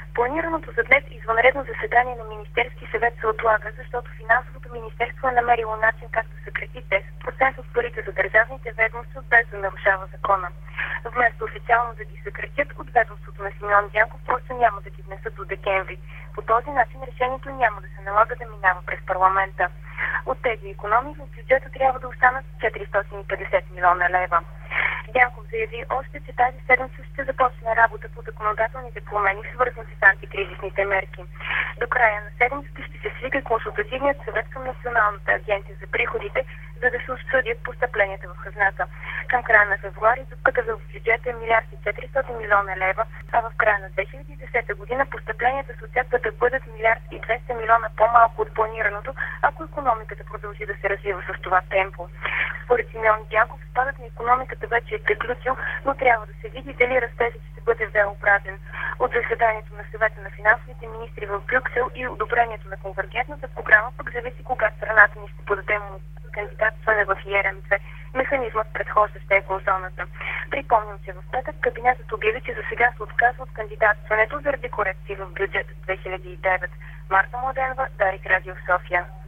Планираното за днес извънредно заседание на Министерски съвет се отлага, защото финансовото министерство е намерило начин как да съкрати 10% от парите за държавните ведомства, без да нарушава закона. Вместо официално да ги съкратят, от ведомството на Симеон Дянков просто няма да ги внесат до декември. По този начин решението няма да се налага да минава през парламента. От тези икономии в бюджета трябва да останат 450 милиона лева. Дянков заяви още, че тази седмица ще започне работа по законодателните промени, свързани с антикризисните мерки. До края на седмицата ще се свика консултативният съвет към Националната агенция за приходите, за да се обсъдят постъпленията в хазната. Към края на февруари дупката в бюджета е 1 400 милиона лева, а в края на 2010 година постъпленията се очакват да бъдат 1 200 милиона по-малко от планираното, ако икономиката продължи да се развива с това темпо. Според Симеон Дянков, спадът на икономиката вече е приключил, но трябва да се види дали растежът ще бъде V-образен. От заседанието на съвета на финансовите министри в Брюксел и одобрението на конвергентната програма пък зависи кога страната ни ще подаде кандидатстване в ERM2, механизмът предхождащ еврозоната. Припомням, че в петък кабинетът обяви, че за сега се отказва от кандидатстването заради корекции в бюджет 2009. Марта Младенова, Дарик, Радио София.